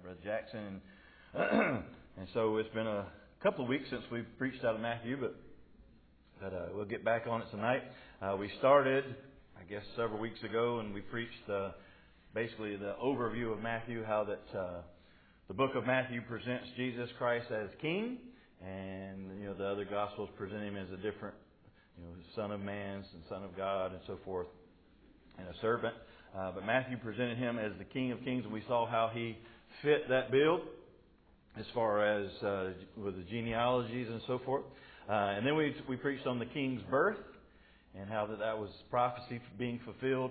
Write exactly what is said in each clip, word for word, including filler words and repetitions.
Brother Jackson. And so it's been a couple of weeks since we've preached out of Matthew, but, but uh, we'll get back on it tonight. Uh, we started, I guess, several weeks ago, and we preached uh, basically the overview of Matthew, how that uh, the book of Matthew presents Jesus Christ as King, and you know the other Gospels present him as a different, you know, Son of Man and Son of God and so forth, and a servant. Uh, but Matthew presented him as the King of Kings, and we saw how he fit that bill as far as uh, with the genealogies and so forth. Uh, and then we we preached on the King's birth and how that, that was prophecy being fulfilled.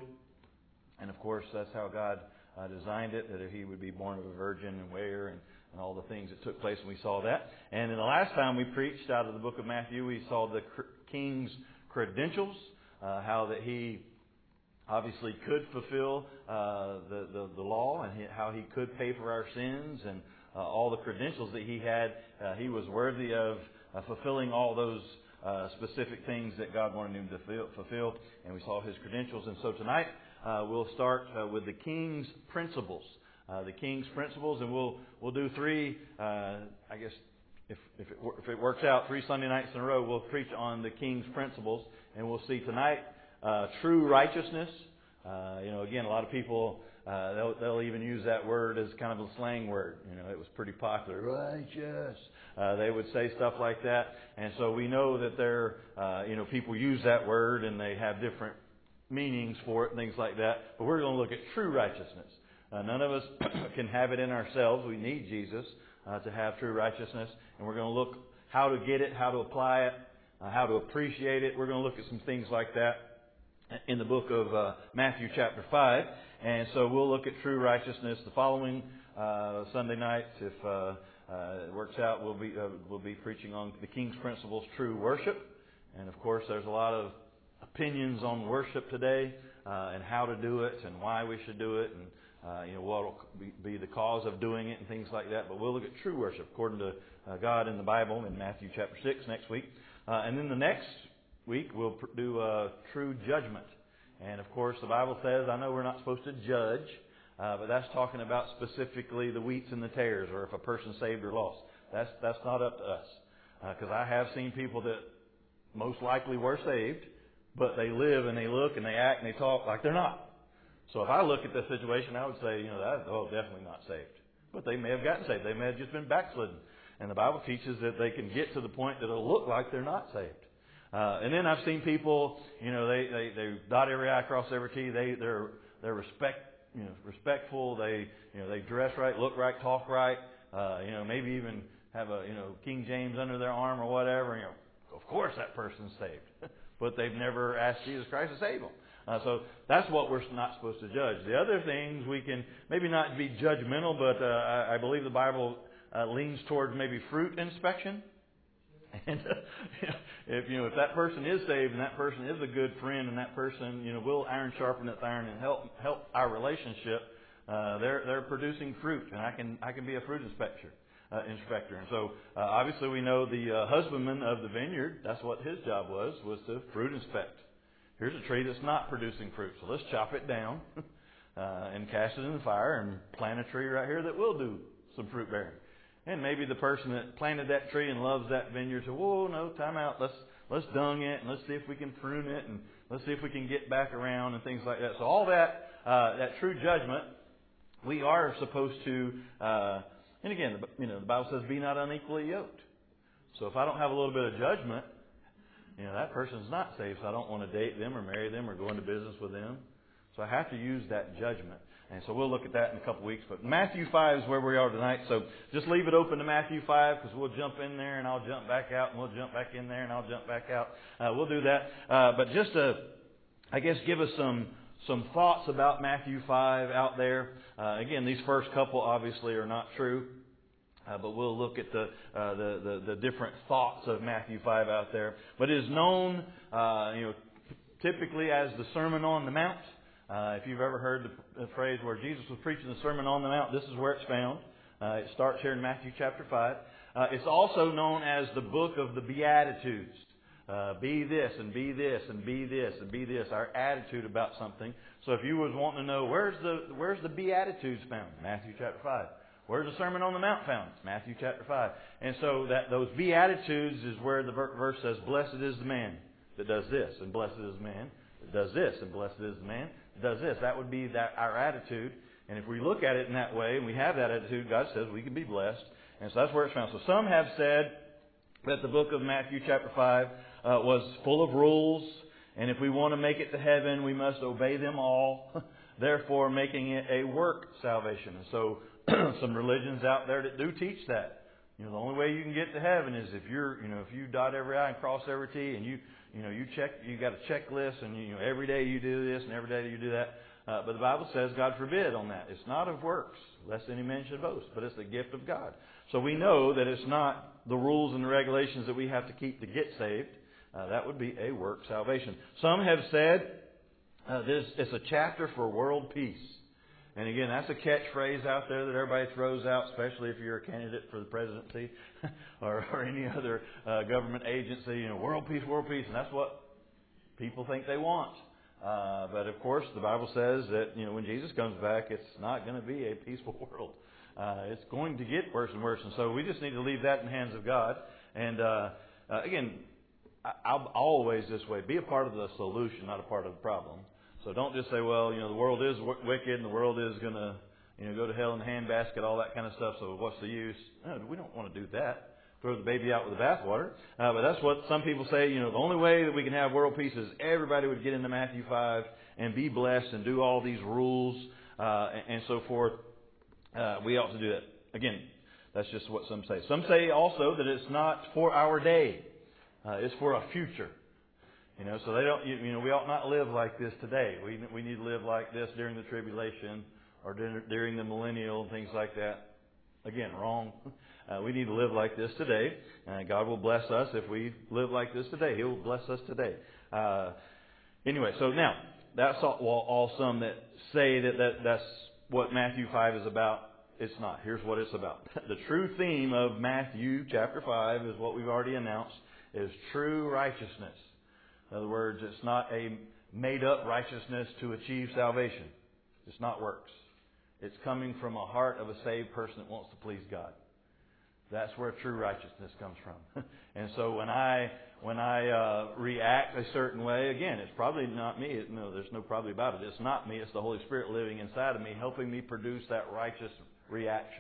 And of course, that's how God uh, designed it, that he would be born of a virgin and where and, and all the things that took place, and we saw that. And then the last time we preached out of the book of Matthew, we saw the cr- King's credentials, uh, how that he obviously could fulfill uh, the, the, the law, and he, how he could pay for our sins, and uh, all the credentials that he had. Uh, he was worthy of uh, fulfilling all those uh, specific things that God wanted him to feel, fulfill, and we saw his credentials. And so tonight uh, we'll start uh, with the King's principles. Uh, the King's principles, and we'll we'll do three, uh, I guess, if if it, if it works out, three Sunday nights in a row, we'll preach on the King's principles, and we'll see tonight Uh, true righteousness. Uh, you know, again, a lot of people, uh, they'll, they'll even use that word as kind of a slang word. You know, it was pretty popular. Righteous. Uh, they would say stuff like that. And so we know that they're, uh, you know, people use that word and they have different meanings for it and things like that. But we're going to look at true righteousness. Uh, none of us can have it in ourselves. We need Jesus uh, to have true righteousness. And we're going to look how to get it, how to apply it, uh, how to appreciate it. We're going to look at some things like that in the book of uh, Matthew chapter five. And so we'll look at true righteousness the following uh, Sunday nights. If uh, uh, it works out, we'll be uh, we'll be preaching on the King's principles, true worship. And of course, there's a lot of opinions on worship today uh, and how to do it and why we should do it and uh, you know what will be the cause of doing it and things like that. But we'll look at true worship according to uh, God in the Bible in Matthew chapter six next week. Uh, and then the next week we'll do uh, true judgment. And of course the Bible says, I know we're not supposed to judge, uh, but that's talking about specifically the wheats and the tares, or if a person's saved or lost. That's that's not up to us. Because uh, I have seen people that most likely were saved, but they live and they look and they act and they talk like they're not. So if I look at this situation, I would say, you know, that oh, definitely not saved. But they may have gotten saved. They may have just been backslidden. And the Bible teaches that they can get to the point that it'll look like they're not saved. Uh, and then I've seen people, you know, they, they, they dot every I, cross every T. They they're they're respect you know respectful. They you know they dress right, look right, talk right. Uh, you know, maybe even have a you know King James under their arm or whatever. You know, of course that person's saved, but they've never asked Jesus Christ to save them. Uh, so that's what we're not supposed to judge. The other things we can maybe not be judgmental, but uh, I, I believe the Bible uh, leans towards maybe fruit inspection. And uh, if you know if that person is saved and that person is a good friend and that person you know will iron sharpen its iron and help help our relationship, uh, they're they're producing fruit, and I can I can be a fruit inspector uh, inspector. And so uh, obviously we know the uh, husbandman of the vineyard. That's what his job was was to fruit inspect. Here's a tree that's not producing fruit, so let's chop it down uh, and cast it in the fire and plant a tree right here that will do some fruit bearing. And maybe the person that planted that tree and loves that vineyard said, whoa, no, time out. Let's let's dung it and let's see if we can prune it and let's see if we can get back around and things like that. So all that, uh, that true judgment, we are supposed to, uh, and again, you know, the Bible says, be not unequally yoked. So if I don't have a little bit of judgment, you know, that person's not saved, so I don't want to date them or marry them or go into business with them. So I have to use that judgment. And so we'll look at that in a couple weeks. But Matthew five is where we are tonight. So just leave it open to Matthew five, because we'll jump in there and I'll jump back out, and we'll jump back in there and I'll jump back out. Uh, we'll do that. Uh, but just to, I guess, give us some some thoughts about Matthew five out there. Uh, again, these first couple obviously are not true. Uh, but we'll look at the, uh, the, the the different thoughts of Matthew five out there. But it is known, uh, you know, typically as the Sermon on the Mount. Uh, if you've ever heard the, the phrase where Jesus was preaching the Sermon on the Mount, this is where it's found. Uh, it starts here in Matthew chapter five. Uh, it's also known as the book of the Beatitudes. Uh, be this and be this and be this and be this. Our attitude about something. So if you was wanting to know where's the where's the Beatitudes found, Matthew chapter five. Where's the Sermon on the Mount found? It's Matthew chapter five. And so that those Beatitudes is where the verse says, blessed is the man that does this, and blessed is the man that does this, and blessed is the man that does this. That would be that our attitude. And if we look at it in that way, and we have that attitude, God says we can be blessed. And so that's where it's found. So some have said that the book of Matthew chapter five uh, was full of rules, and if we want to make it to heaven, we must obey them all, therefore making it a work salvation. And so some religions out there that do teach that. You know, the only way you can get to heaven is if you're, you know, if you dot every I and cross every T, and you, you know, you check, you got a checklist, and you know, every day you do this and every day you do that. Uh, but the Bible says, God forbid on that. It's not of works, lest any man should boast, but it's the gift of God. So we know that it's not the rules and the regulations that we have to keep to get saved. Uh, that would be a work salvation. Some have said uh, this it's a chapter for world peace. And again, that's a catchphrase out there that everybody throws out, especially if you're a candidate for the presidency or, or any other uh, government agency. You know, world peace, world peace, and that's what people think they want. Uh, but of course, the Bible says that you know when Jesus comes back, it's not going to be a peaceful world. Uh, it's going to get worse and worse, and so we just need to leave that in the hands of God. And uh, uh, again, I, I'll always this way: be a part of the solution, not a part of the problem. So don't just say, well, you know, the world is w- wicked and the world is going to, you know, go to hell in a handbasket, all that kind of stuff. So what's the use? No, we don't want to do that. Throw the baby out with the bathwater. Uh, but that's what some people say. You know, the only way that we can have world peace is everybody would get into Matthew five and be blessed and do all these rules uh, and, and so forth. Uh, we ought to do that. Again, that's just what some say. Some say also that it's not for our day. Uh, it's for a future. You know, so they don't. You, you know, we ought not live like this today. We we need to live like this during the tribulation or during, during the millennial and things like that. Again, wrong. Uh, we need to live like this today. Uh, God will bless us if we live like this today. He will bless us today. Uh, anyway, so now that's all, well, all some that say that, that that's what Matthew five is about. It's not. Here's what it's about. The true theme of Matthew chapter five is what we've already announced: is true righteousness. In other words, it's not a made-up righteousness to achieve salvation. It's not works. It's coming from a heart of a saved person that wants to please God. That's where true righteousness comes from. And so when I when I uh, react a certain way, again, it's probably not me. No, there's no probably about it. It's not me. It's the Holy Spirit living inside of me, helping me produce that righteous reaction.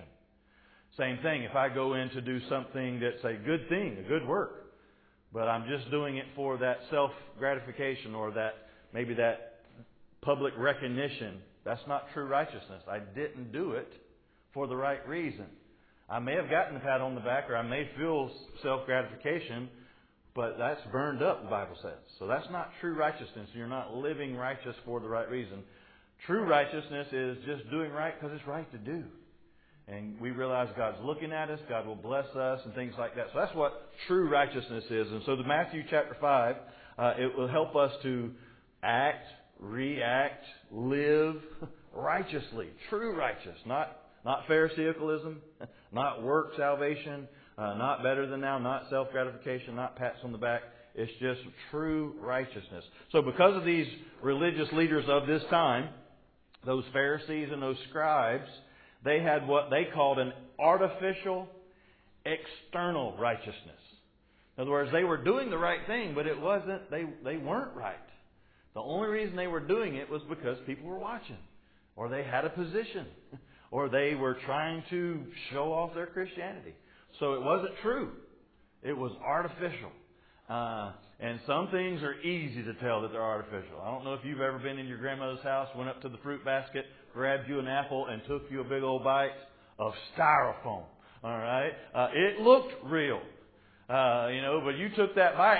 Same thing. If I go in to do something that's a good thing, a good work, but I'm just doing it for that self-gratification or that maybe that public recognition, that's not true righteousness. I didn't do it for the right reason. I may have gotten a pat on the back or I may feel self-gratification, but that's burned up, the Bible says. So that's not true righteousness. You're not living righteous for the right reason. True righteousness is just doing right because it's right to do. And we realize God's looking at us, God will bless us, and things like that. So that's what true righteousness is. And so the Matthew chapter five, uh, it will help us to act, react, live righteously. True righteous, not not Pharisaicalism, not work salvation, uh, not better than now, not self-gratification, not pats on the back. It's just true righteousness. So because of these religious leaders of this time, those Pharisees and those scribes, they had what they called an artificial external righteousness. In other words, they were doing the right thing, but it wasn't, they, they weren't right. The only reason they were doing it was because people were watching, or they had a position, or they were trying to show off their Christianity. So it wasn't true. It was artificial. Uh, and some things are easy to tell that they're artificial. I don't know if you've ever been in your grandmother's house, went up to the fruit basket, grabbed you an apple, and took you a big old bite of styrofoam. All right? Uh, it looked real. Uh, you know, but you took that bite.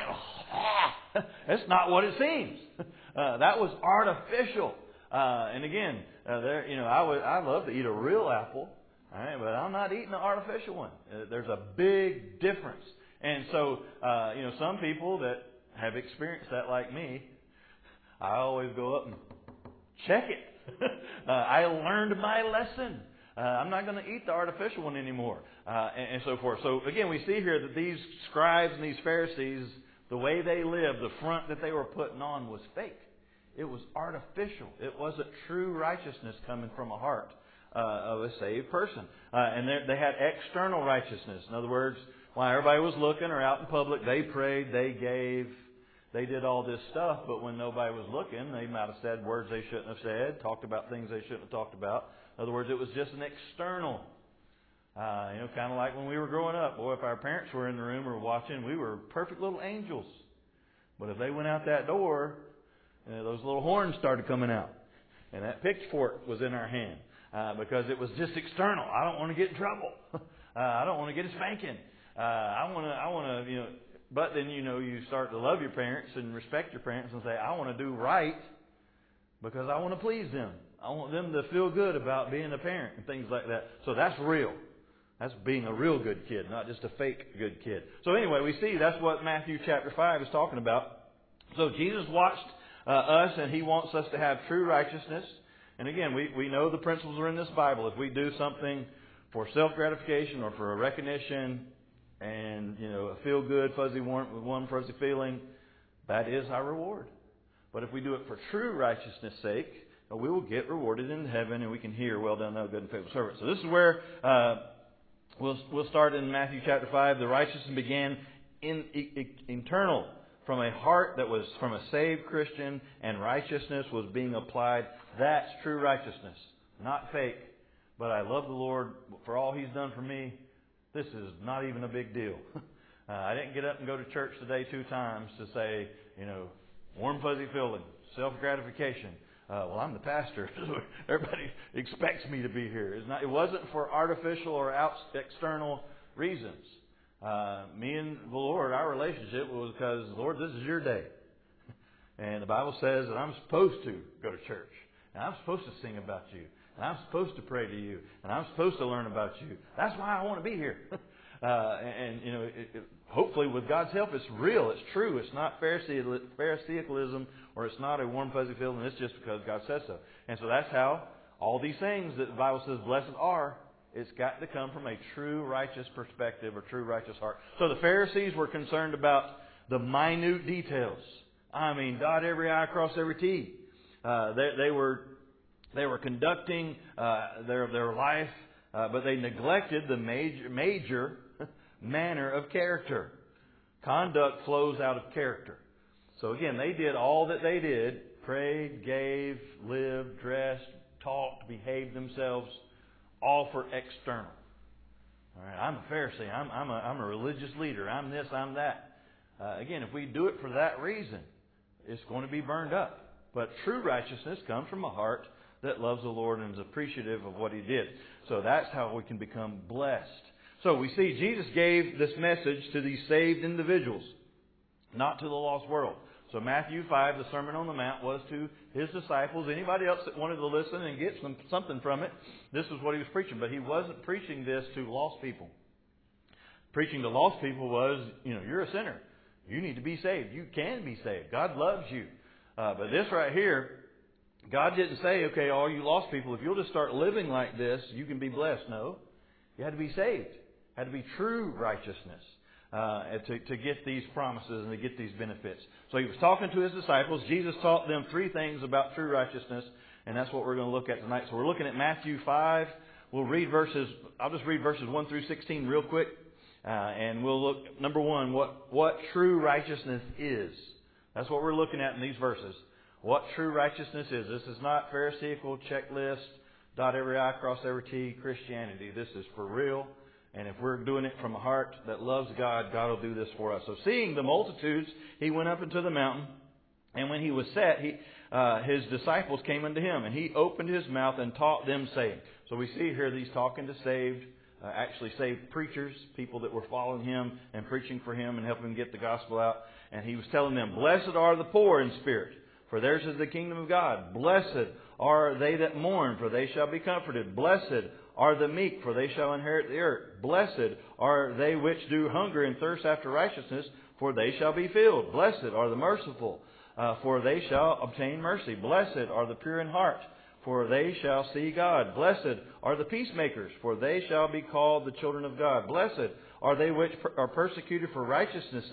Oh, that's not what it seems. Uh, that was artificial. Uh, and again, uh, there, you know, I would, I love to eat a real apple, all right, but I'm not eating an artificial one. Uh, there's a big difference. And so, uh, you know, some people that have experienced that, like me, I always go up and check it. uh, I learned my lesson. Uh, I'm not going to eat the artificial one anymore, uh, and, and so forth. So again, we see here that these scribes and these Pharisees, the way they lived, the front that they were putting on was fake. It was artificial. It wasn't true righteousness coming from a heart uh, uh, of a saved person. Uh, and they had external righteousness. In other words, while everybody was looking or out in public, they prayed, they gave, they did all this stuff. But when nobody was looking, they might have said words they shouldn't have said, talked about things they shouldn't have talked about. In other words, it was just an external. Uh, you know, kind of like when we were growing up. Boy, if our parents were in the room or watching, we were perfect little angels. But if they went out that door, you know, those little horns started coming out. And that pitchfork was in our hand. Uh, because it was just external. I don't want to get in trouble. uh, I don't want to get a spanking. Uh, I want to, I want to, you know, but then, you know, you start to love your parents and respect your parents and say, I want to do right because I want to please them. I want them to feel good about being a parent and things like that. So that's real. That's being a real good kid, not just a fake good kid. So anyway, we see that's what Matthew chapter five is talking about. So Jesus watched uh, us, and He wants us to have true righteousness. And again, we, we know the principles are in this Bible. If we do something for self-gratification or for a recognition and, you know, a feel-good, fuzzy, warm, warm, fuzzy feeling, that is our reward. But if we do it for true righteousness' sake, we will get rewarded in heaven, and we can hear, well done, thou good and faithful servant. So this is where uh, we'll we'll start in Matthew chapter five. The righteousness began in, in internal, from a heart that was from a saved Christian, and righteousness was being applied. That's true righteousness, not fake. But I love the Lord for all He's done for me. This is not even a big deal. uh, I didn't get up and go to church today two times to say, you know, warm, fuzzy feeling, self-gratification. Uh, well, I'm the pastor. Everybody expects me to be here. It's not, it wasn't for artificial or out, external reasons. Uh, me and the Lord, our relationship was because, Lord, this is your day. And the Bible says that I'm supposed to go to church. And I'm supposed to sing about you. And I'm supposed to pray to you. And I'm supposed to learn about you. That's why I want to be here. uh, and, and, you know, it, it, hopefully with God's help, it's real. It's true. It's not Pharisaicalism, or it's not a warm, fuzzy feeling. It's just because God says so. And so that's how all these things that the Bible says blessed are, it's got to come from a true righteous perspective or true righteous heart. So the Pharisees were concerned about the minute details. I mean, dot every I, cross every T. Uh, they, they were they were conducting uh, their their life, uh, but they neglected the major major manner of character. Conduct flows out of character. So again, they did all that they did: prayed, gave, lived, dressed, talked, behaved themselves, all for external. All right, I'm a Pharisee. I'm I'm a I'm a religious leader. I'm this. I'm that. Uh, again, if we do it for that reason, it's going to be burned up. But true righteousness comes from a heart that loves the Lord and is appreciative of what He did. So that's how we can become blessed. So we see Jesus gave this message to these saved individuals, not to the lost world. So Matthew five, the Sermon on the Mount, was to His disciples. Anybody else that wanted to listen and get some, something from it, this is what He was preaching. But He wasn't preaching this to lost people. Preaching to lost people was, you know, you're a sinner. You need to be saved. You can be saved. God loves you. Uh, but this right here, God didn't say, okay, all you lost people, if you'll just start living like this, you can be blessed. No. You had to be saved. It had to be true righteousness uh, to, to get these promises and to get these benefits. So He was talking to His disciples. Jesus taught them three things about true righteousness, and that's what we're going to look at tonight. So we're looking at Matthew five. We'll read verses, I'll just read verses one through sixteen real quick. Uh, and we'll look, number one, what, what true righteousness is. That's what we're looking at in these verses. What true righteousness is. This is not Pharisaical checklist, dot every I, cross every T Christianity. This is for real. And if we're doing it from a heart that loves God, God will do this for us. So seeing the multitudes, He went up into the mountain. And when He was set, he, uh, His disciples came unto Him. And He opened His mouth and taught them, saying. So we see here these talking to saved, uh, actually saved preachers, people that were following Him and preaching for Him and helping Him get the gospel out. And He was telling them, blessed are the poor in spirit, for theirs is the kingdom of God. Blessed are they that mourn, for they shall be comforted. Blessed are the meek, for they shall inherit the earth. Blessed are they which do hunger and thirst after righteousness, for they shall be filled. Blessed are the merciful, uh, for they shall obtain mercy. Blessed are the pure in heart, for they shall see God. Blessed are the peacemakers, for they shall be called the children of God. Blessed are they which are persecuted for righteousness' sake,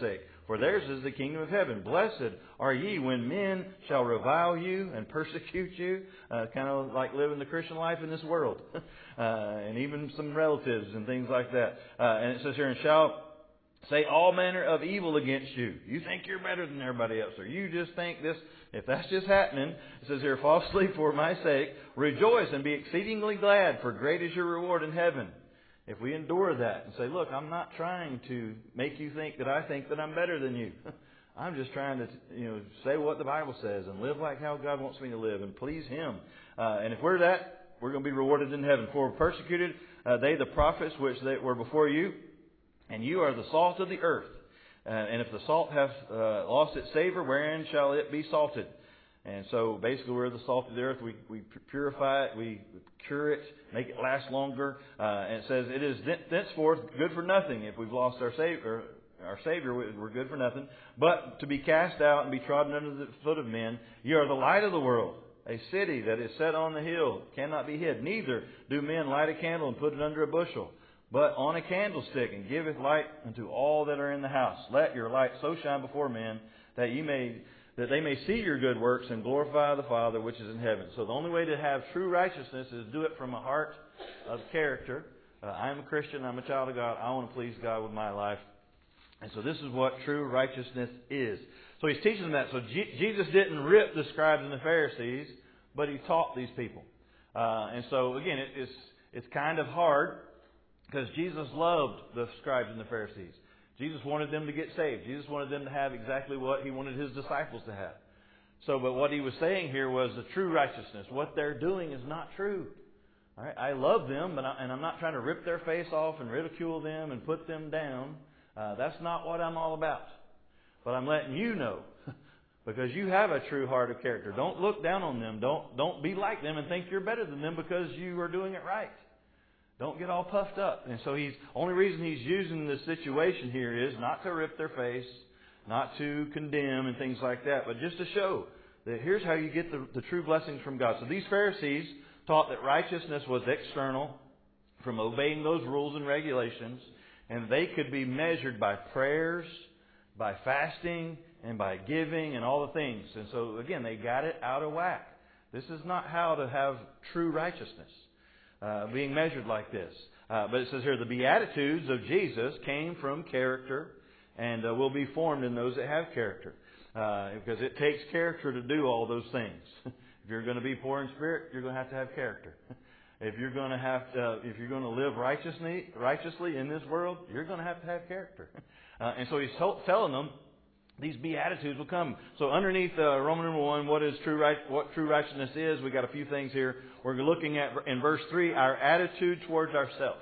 for theirs is the kingdom of heaven. Blessed are ye when men shall revile you and persecute you, uh, kind of like living the Christian life in this world, uh, and even some relatives and things like that. Uh, and it says here, and shall say all manner of evil against you. You think you're better than everybody else, or you just think this. If that's just happening, it says here, falsely for my sake, rejoice and be exceedingly glad, for great is your reward in heaven. If we endure that and say, look, I'm not trying to make you think that I think that I'm better than you. I'm just trying to, you know, say what the Bible says and live like how God wants me to live and please Him. Uh, and if we're that, we're going to be rewarded in heaven. For persecuted uh, they the prophets which they were before you, and you are the salt of the earth. Uh, and if the salt hath uh, lost its savor, wherein shall it be salted? And so basically we're the salt of the earth. We, we purify it, we cure it, make it last longer. Uh, and it says, it is thenceforth good for nothing. If we've lost our Savior, our Savior, we're good for nothing. But to be cast out and be trodden under the foot of men. You are the light of the world. A city that is set on the hill cannot be hid. Neither do men light a candle and put it under a bushel, but on a candlestick, and giveth light unto all that are in the house. Let your light so shine before men that you may that they may see your good works and glorify the Father which is in heaven. So the only way to have true righteousness is do it from a heart of character. Uh, I am a Christian. I'm a child of God. I want to please God with my life. And so this is what true righteousness is. So he's teaching them that. So G- Jesus didn't rip the scribes and the Pharisees, but he taught these people. Uh, and so again, it, it's it's kind of hard, because Jesus loved the scribes and the Pharisees. Jesus wanted them to get saved. Jesus wanted them to have exactly what He wanted His disciples to have. So, but what He was saying here was the true righteousness. What they're doing is not true. All right? I love them, but I, and I'm not trying to rip their face off and ridicule them and put them down. Uh, that's not what I'm all about. But I'm letting you know, because you have a true heart of character. Don't look down on them. Don't don't be like them and think you're better than them because you are doing it right. Don't get all puffed up. And so he's only reason he's using this situation here is not to rip their face, not to condemn and things like that, but just to show that here's how you get the, the true blessings from God. So these Pharisees taught that righteousness was external, from obeying those rules and regulations, and they could be measured by prayers, by fasting, and by giving and all the things. And so again, they got it out of whack. This is not how to have true righteousness. Uh, being measured like this. Uh, but it says here, the Beatitudes of Jesus came from character and uh, will be formed in those that have character. Uh, because it takes character to do all those things. If you're going to be poor in spirit, you're going to have to have character. If you're going to have to, uh, if you're going to live righteously, righteously in this world, you're going to have to have character. Uh, and so he's t- telling them, these Beatitudes will come. So underneath uh, Roman number one, what is true right, what true righteousness is, we got a few things here. We're looking at in verse three, our attitude towards ourselves.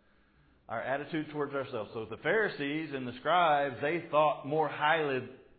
Our attitude towards ourselves. So the Pharisees and the scribes, they thought more highly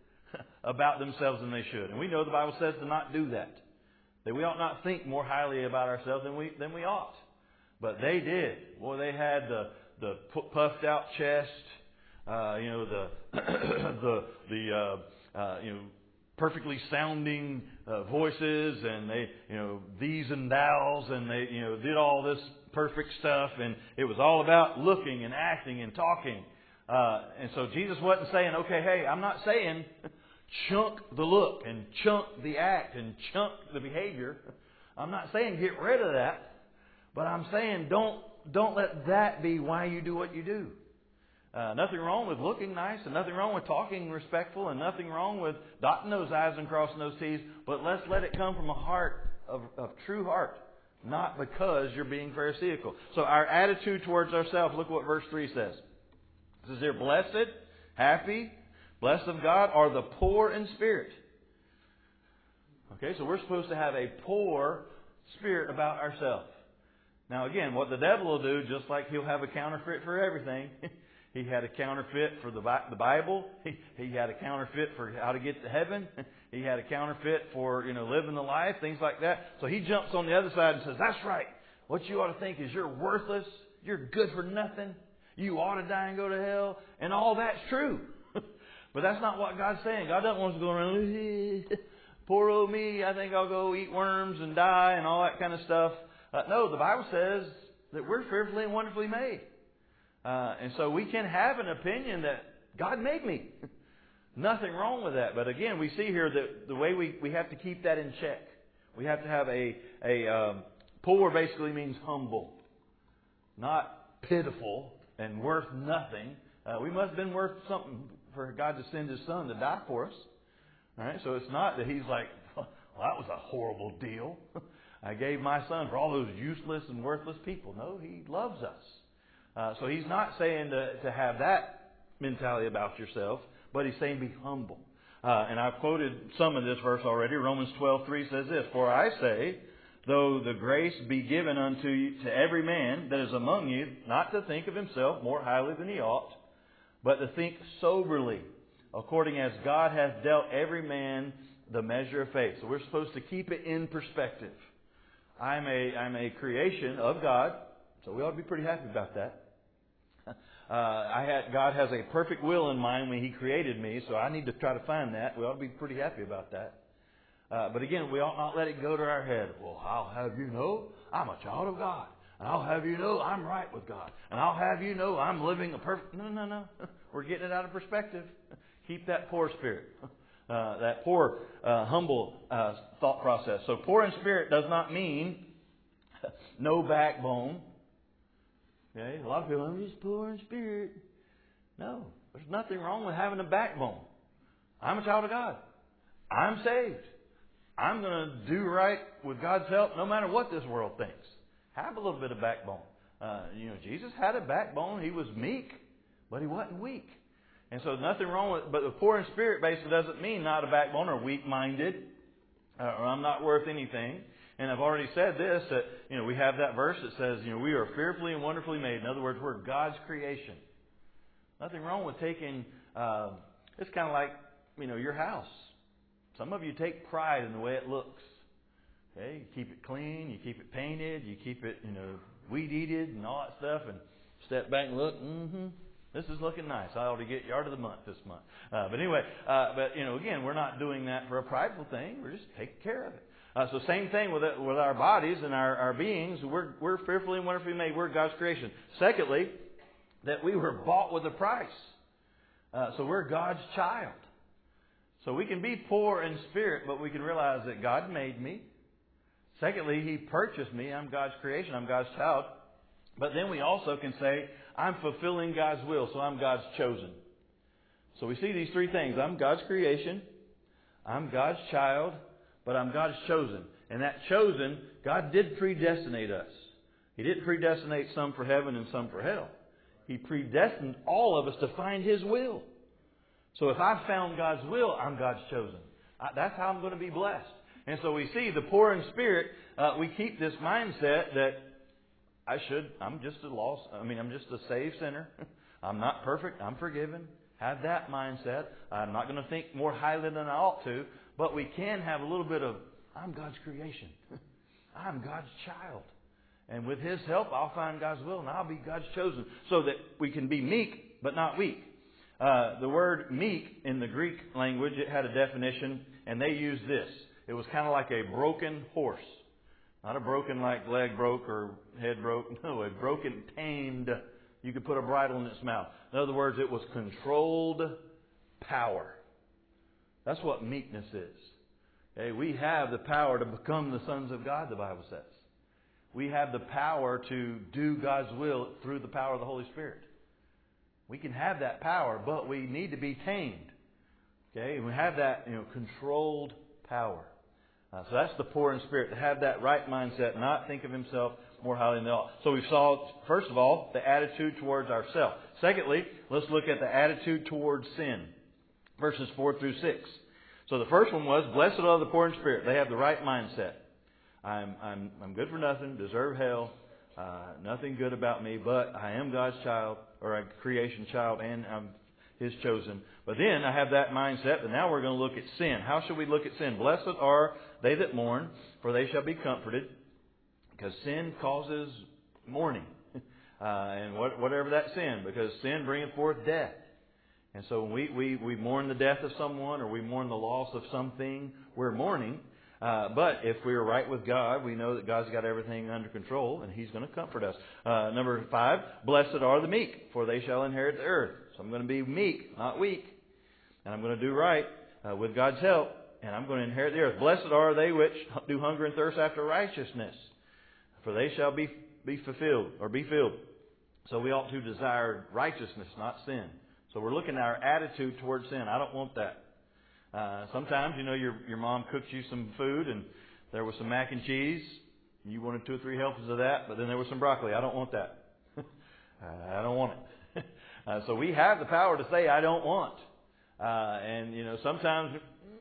about themselves than they should, and we know the Bible says to not do that. That we ought not think more highly about ourselves than we than we ought. But they did. Boy, they had the the puffed out chest. Uh, you know, the the the uh, uh, you know perfectly sounding uh, voices, and they you know these and thous, and they you know did all this perfect stuff, and it was all about looking and acting and talking. Uh, and so Jesus wasn't saying, okay, hey, I'm not saying chunk the look and chunk the act and chunk the behavior. I'm not saying get rid of that, but I'm saying don't don't let that be why you do what you do. Uh, nothing wrong with looking nice, and nothing wrong with talking respectful, and nothing wrong with dotting those I's and crossing those T's. But let's let it come from a heart of, of true heart, not because you're being pharisaical. So our attitude towards ourselves, look what verse three says. It says here, blessed, happy, blessed of God are the poor in spirit. Okay, so we're supposed to have a poor spirit about ourselves. Now again, what the devil will do, just like he'll have a counterfeit for everything. He had a counterfeit for the the Bible. He, he had a counterfeit for how to get to heaven. He had a counterfeit for, you know, living the life, things like that. So he jumps on the other side and says, that's right. What you ought to think is you're worthless. You're good for nothing. You ought to die and go to hell. And all that's true. But that's not what God's saying. God doesn't want us to go around, poor old me, I think I'll go eat worms and die and all that kind of stuff. Uh, no, the Bible says that we're fearfully and wonderfully made. Uh, and so we can have an opinion that God made me. Nothing wrong with that. But again, we see here that the way we, we have to keep that in check. We have to have a, a um, poor basically means humble, not pitiful and worth nothing. Uh, we must have been worth something for God to send His Son to die for us. All right, so it's not that He's like, well, that was a horrible deal. I gave my Son for all those useless and worthless people. No, He loves us. Uh, so He's not saying to, to have that mentality about yourself, but He's saying be humble. Uh, and I've quoted some of this verse already. Romans twelve three says this, "For I say, though the grace be given unto you, to every man that is among you, not to think of himself more highly than he ought, but to think soberly, according as God hath dealt every man the measure of faith." So we're supposed to keep it in perspective. I'm a I'm a creation of God, so we ought to be pretty happy about that. Uh, I had God has a perfect will in mind when He created me, so I need to try to find that. We ought to be pretty happy about that. Uh, but again, we ought not let it go to our head. Well, I'll have you know I'm a child of God. And I'll have you know I'm right with God. And I'll have you know I'm living a perfect... No, no, no. We're getting it out of perspective. Keep that poor spirit. Uh, that poor, uh, humble uh, thought process. So poor in spirit does not mean no backbone. Okay? A lot of people, I'm just poor in spirit. No. There's nothing wrong with having a backbone. I'm a child of God. I'm saved. I'm going to do right with God's help no matter what this world thinks. Have a little bit of backbone. Uh, you know, Jesus had a backbone. He was meek, but He wasn't weak. And so nothing wrong with it. But the poor in spirit basically doesn't mean not a backbone or weak-minded uh, or I'm not worth anything. And I've already said this, that, you know, we have that verse that says, you know, we are fearfully and wonderfully made. In other words, we're God's creation. Nothing wrong with taking, uh, it's kind of like, you know, your house. Some of you take pride in the way it looks. Okay, you keep it clean, you keep it painted, you keep it, you know, weed-eated and all that stuff, and step back and look, mm-hmm, this is looking nice. I ought to get Yard of the Month this month. Uh, but anyway, uh, but, you know, again, we're not doing that for a prideful thing. We're just taking care of it. Uh, so same thing with it, with our bodies and our, our beings. We're, we're fearfully and wonderfully made. We're God's creation. Secondly, that we were bought with a price. Uh, so we're God's child. So we can be poor in spirit, but we can realize that God made me. Secondly, He purchased me. I'm God's creation. I'm God's child. But then we also can say, I'm fulfilling God's will, so I'm God's chosen. So we see these three things. I'm God's creation. I'm God's child. But I'm God's chosen. And that chosen, God did predestinate us. He didn't predestinate some for heaven and some for hell. He predestined all of us to find His will. So if I've found God's will, I'm God's chosen. That's how I'm going to be blessed. And so we see the poor in spirit, uh, we keep this mindset that I should, I'm just a lost, I mean, I'm just a saved sinner. I'm not perfect. I'm forgiven. Have that mindset. I'm not going to think more highly than I ought to. But we can have a little bit of, I'm God's creation. I'm God's child. And with His help, I'll find God's will and I'll be God's chosen. So that we can be meek, but not weak. Uh, the word meek in the Greek language, it had a definition, and they used this. It was kind of like a broken horse. Not a broken like leg broke or head broke. No, a broken, tamed. You could put a bridle in its mouth. In other words, it was controlled power. That's what meekness is. Okay, we have the power to become the sons of God, the Bible says. We have the power to do God's will through the power of the Holy Spirit. We can have that power, but we need to be tamed. Okay, and we have that, you know, controlled power. Uh, so that's the poor in spirit, to have that right mindset, not think of himself more highly than they ought. So we saw, first of all, the attitude towards ourselves. Secondly, let's look at the attitude towards sin. Verses four through six. So the first one was, blessed are the poor in spirit. They have the right mindset. I'm I'm I'm good for nothing, deserve hell, uh, nothing good about me, but I am God's child, or a creation child, and I'm His chosen. But then I have that mindset, and now we're going to look at sin. How should we look at sin? Blessed are they that mourn, for they shall be comforted. Because sin causes mourning. Uh, and what, whatever that sin, because sin bringeth forth death. And so when we, we, we mourn the death of someone, or we mourn the loss of something, we're mourning. Uh, but if we're right with God, we know that God's got everything under control, and He's going to comfort us. Uh, number five, blessed are the meek, for they shall inherit the earth. So I'm going to be meek, not weak. and I'm going to do right uh, with God's help, and I'm going to inherit the earth. Blessed are they which do hunger and thirst after righteousness, for they shall be be fulfilled or be filled. So we ought to desire righteousness, not sin. So we're looking at our attitude towards sin. I don't want that. Uh, sometimes, you know, your your mom cooked you some food and there was some mac and cheese. You wanted two or three helpings of that, but then there was some broccoli. I don't want that. uh, I don't want it. uh, so we have the power to say, I don't want. Uh, and, you know, sometimes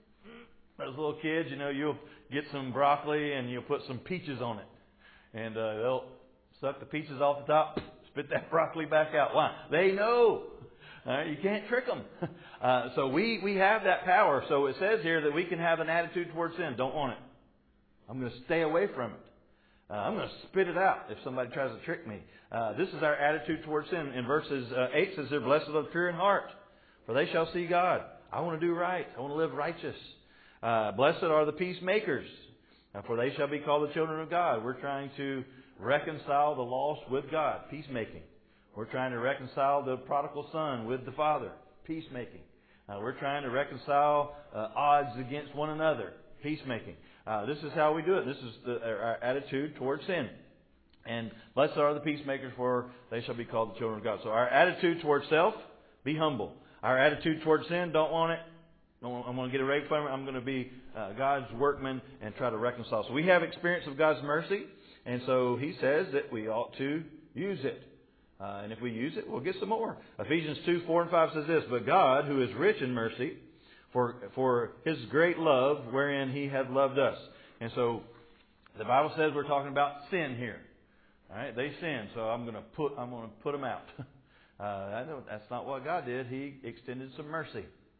as little kids, you know, you'll get some broccoli and you'll put some peaches on it. And uh, they'll suck the peaches off the top, spit that broccoli back out. Why? They know. Uh, you can't trick them. Uh, so we, we have that power. So it says here that we can have an attitude towards sin. Don't want it. I'm going to stay away from it. Uh, I'm going to spit it out if somebody tries to trick me. Uh, this is our attitude towards sin. In verses uh, eight says, they're blessed are the pure in heart, for they shall see God. I want to do right. I want to live righteous. Uh, blessed are the peacemakers, uh, for they shall be called the children of God. We're trying to reconcile the lost with God. Peacemaking. We're trying to reconcile the prodigal son with the father. Peacemaking. Uh, we're trying to reconcile uh, odds against one another. Peacemaking. Uh, this is how we do it. This is the, our attitude towards sin. And blessed are the peacemakers, for they shall be called the children of God. So our attitude towards self, be humble. Our attitude towards sin, don't want it. Don't, I'm going to get away from it. I'm going to be uh, God's workman and try to reconcile. So we have experience of God's mercy. And so He says that we ought to use it. Uh, and if we use it, we'll get some more. Ephesians two, four and five says this, but God, who is rich in mercy, For, for His great love wherein He hath loved us. And so the Bible says we're talking about sin here. All right, they sinned, so I'm going to put I'm going to put them out. uh, I know that's not what God did. He extended some mercy.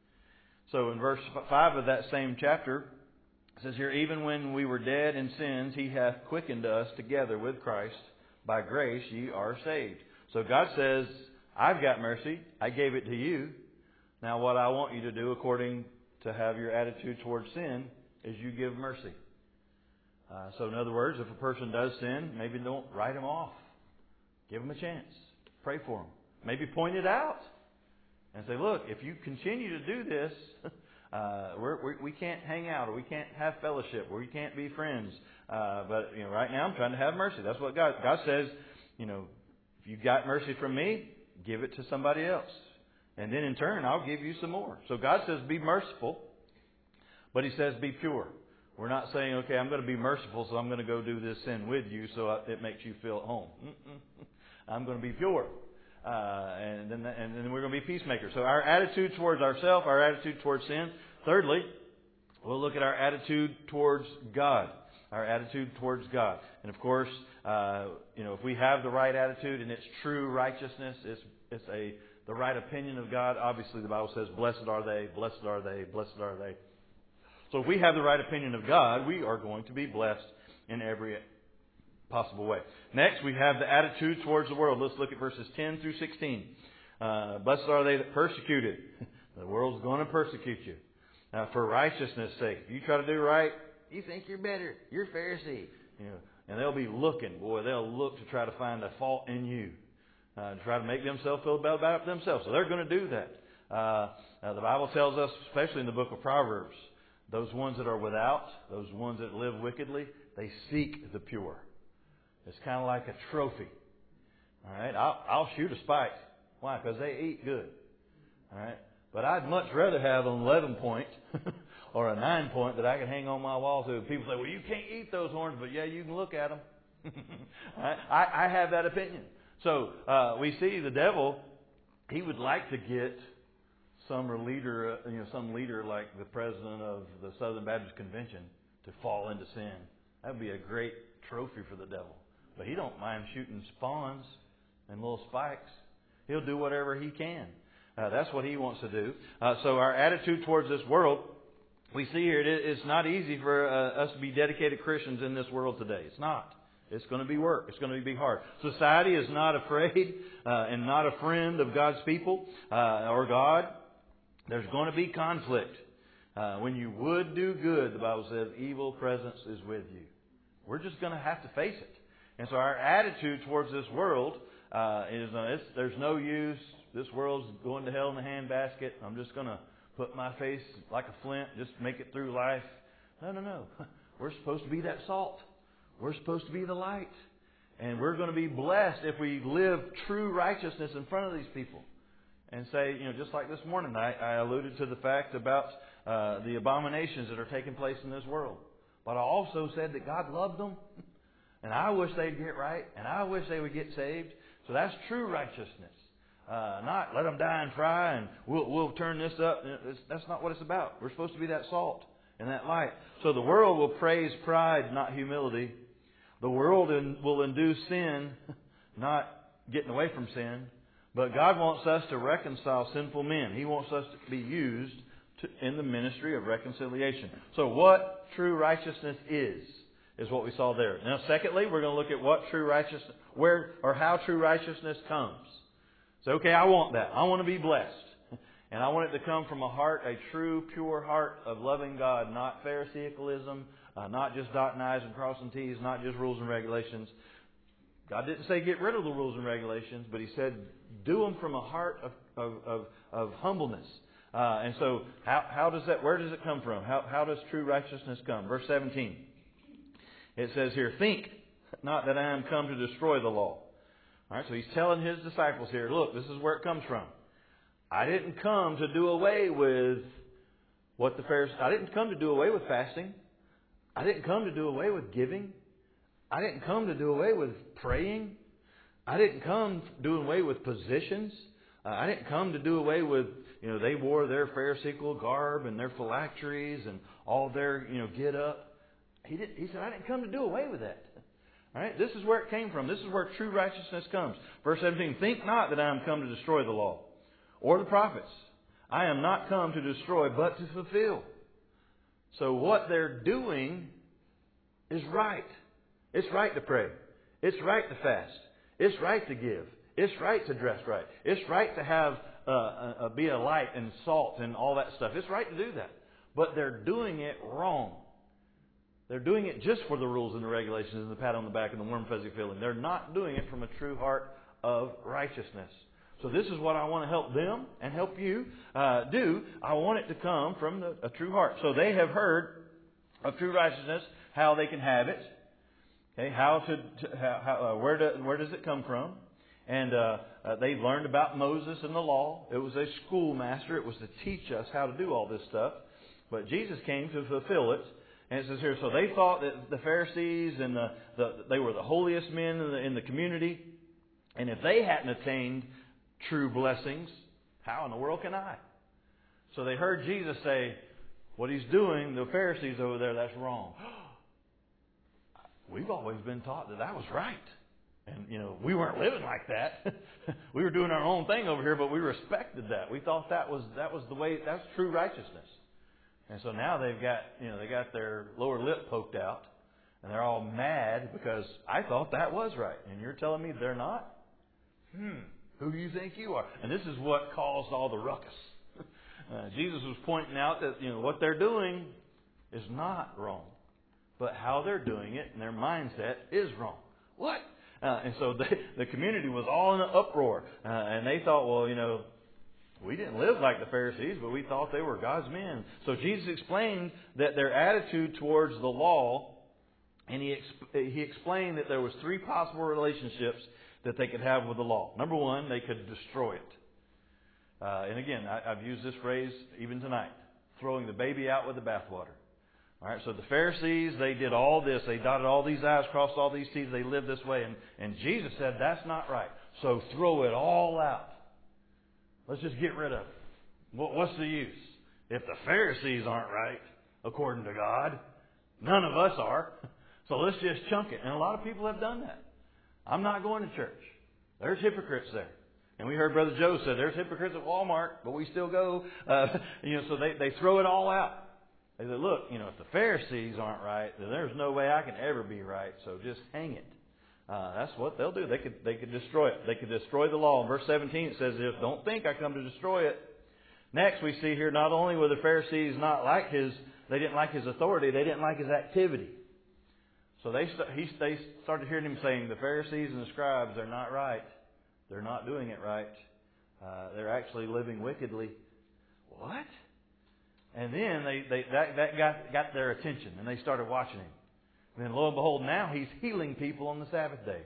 So in verse five of that same chapter, it says here, even when we were dead in sins, He hath quickened us together with Christ. By grace ye are saved. So God says, I've got mercy. I gave it to you. Now, what I want you to do, according to have your attitude towards sin, is you give mercy. Uh, so, in other words, if a person does sin, maybe don't write them off. Give them a chance. Pray for them. Maybe point it out and say, look, if you continue to do this, uh, we're, we're, we can't hang out, or we can't have fellowship, or we can't be friends. Uh, but you know, right now, I'm trying to have mercy. That's what God God says. You know, if you got mercy from me, give it to somebody else. And then in turn, I'll give you some more. So God says, be merciful. But He says, be pure. We're not saying, okay, I'm going to be merciful, so I'm going to go do this sin with you so it makes you feel at home. Mm-mm. I'm going to be pure. Uh, and, then, and then we're going to be peacemakers. So our attitude towards ourselves, our attitude towards sin. Thirdly, we'll look at our attitude towards God. Our attitude towards God. And of course, uh, you know, if we have the right attitude and it's true righteousness, it's, it's a the right opinion of God, obviously the Bible says, blessed are they, blessed are they, blessed are they. So if we have the right opinion of God, we are going to be blessed in every possible way. Next, we have the attitude towards the world. Let's look at verses ten through sixteen. Uh, blessed are they that persecuted. The world's going to persecute you. Uh, for righteousness' sake. If you try to do right, you think you're better. You're Pharisee. You know, and they'll be looking, boy, they'll look to try to find a fault in you. Uh, to try to make themselves feel bad about themselves. So they're going to do that. Uh, uh, the Bible tells us, especially in the book of Proverbs, those ones that are without, those ones that live wickedly, they seek the pure. It's kind of like a trophy. All right, I'll, I'll shoot a spike. Why? Because they eat good. All right, but I'd much rather have an eleven point or a nine point that I can hang on my wall to. People say, well, you can't eat those horns, but yeah, you can look at them. I, I have that opinion. So uh, we see the devil, he would like to get some leader, you know, some leader like the president of the Southern Baptist Convention to fall into sin. That would be a great trophy for the devil. But he don't mind shooting spawns and little spikes. He'll do whatever he can. Uh, that's what he wants to do. Uh, so our attitude towards this world, we see here, it, it's not easy for uh, us to be dedicated Christians in this world today. It's not. It's going to be work. It's going to be hard. Society is not afraid uh, and not a friend of God's people uh, or God. There's going to be conflict. Uh, when you would do good, the Bible says, evil presence is with you. We're just going to have to face it. And so our attitude towards this world uh, is uh, it's, there's no use. This world's going to hell in a handbasket. I'm just going to put my face like a flint, just make it through life. No, no, no. We're supposed to be that salt. We're supposed to be the light. And we're going to be blessed if we live true righteousness in front of these people. And say, you know, just like this morning, I, I alluded to the fact about uh, the abominations that are taking place in this world. But I also said that God loved them. And I wish they'd get right. And I wish they would get saved. So that's true righteousness. Uh, not let them die and fry and we'll, we'll turn this up. It's, that's not what it's about. We're supposed to be that salt and that light. So the world will praise pride, not humility. The world in, will induce sin, not getting away from sin. But God wants us to reconcile sinful men. He wants us to be used to, in the ministry of reconciliation. So what true righteousness is, is what we saw there. Now, secondly, we're going to look at what true righteousness, where or how true righteousness comes. So, okay, I want that. I want to be blessed. And I want it to come from a heart, a true, pure heart of loving God, not Pharisaicalism, uh, not just dotting I's and crossing T's, not just rules and regulations. God didn't say get rid of the rules and regulations, but He said do them from a heart of, of, of, of humbleness. Uh, and so how, how does that, where does it come from? How, how does true righteousness come? Verse seventeen. It says here, think not that I am come to destroy the law. All right, so He's telling His disciples here, look, this is where it comes from. I didn't come to do away with what the Pharisees, I didn't come to do away with fasting. I didn't come to do away with giving. I didn't come to do away with praying. I didn't come doing away with positions. Uh, I didn't come to do away with, you know, they wore their Pharisaical garb and their phylacteries and all their, you know, get up. He did, he said, I didn't come to do away with that. All right, this is where it came from. This is where true righteousness comes. Verse seventeen, think not that I am come to destroy the law or the prophets. I am not come to destroy, but to fulfill. So what they're doing is right. It's right to pray. It's right to fast. It's right to give. It's right to dress right. It's right to have uh, uh, be a light and salt and all that stuff. It's right to do that. But they're doing it wrong. They're doing it just for the rules and the regulations and the pat on the back and the warm fuzzy feeling. They're not doing it from a true heart of righteousness. So this is what I want to help them and help you uh, do. I want it to come from the, a true heart. So they have heard of true righteousness, how they can have it, okay, how to, to how, how, uh, where do, where does it come from, and uh, uh, they've learned about Moses and the law. It was a schoolmaster. It was to teach us how to do all this stuff. But Jesus came to fulfill it. And it says here, so they thought that the Pharisees and the, the they were the holiest men in the, in the community, and if they hadn't attained true blessings, how in the world can I? So they heard Jesus say, what He's doing, the Pharisees over there, that's wrong. We've always been taught that that was right. And, you know, we weren't living like that. We were doing our own thing over here, but we respected that. We thought that was that was the way, that's true righteousness. And so now they've got, you know, they got their lower lip poked out, and they're all mad because I thought that was right. And you're telling me they're not? Hmm. Who do you think you are? And this is what caused all the ruckus. Uh, Jesus was pointing out that, you know, what they're doing is not wrong, but how they're doing it and their mindset is wrong. What? Uh, and so they, the community was all in an uproar, uh, and they thought, well, you know, we didn't live like the Pharisees, but we thought they were God's men. So Jesus explained that their attitude towards the law, and he exp- he explained that there was three possible relationships that they could have with the law. Number one, they could destroy it. Uh, and again, I, I've used this phrase even tonight, throwing the baby out with the bathwater. All right, so the Pharisees, they did all this. They dotted all these I's, crossed all these T's. They lived this way. And, and Jesus said, that's not right. So throw it all out. Let's just get rid of it. What's the use? If the Pharisees aren't right, according to God, none of us are. So let's just chunk it. And a lot of people have done that. I'm not going to church. There's hypocrites there. And we heard Brother Joe say there's hypocrites at Walmart, but we still go. Uh, you know, so they, they throw it all out. They say, look, you know, if the Pharisees aren't right, then there's no way I can ever be right. So just hang it. Uh, that's what they'll do. They could they could destroy it. They could destroy the law. In verse seventeen it says, don't think I come to destroy it. Next we see here, not only were the Pharisees not like his, they didn't like his authority, they didn't like his activity. So they he, they started hearing him saying, the Pharisees and the scribes, they're not right. They're not doing it right. Uh, they're actually living wickedly. What? And then they, they that, that got, got their attention, and they started watching him. And then lo and behold, now he's healing people on the Sabbath day.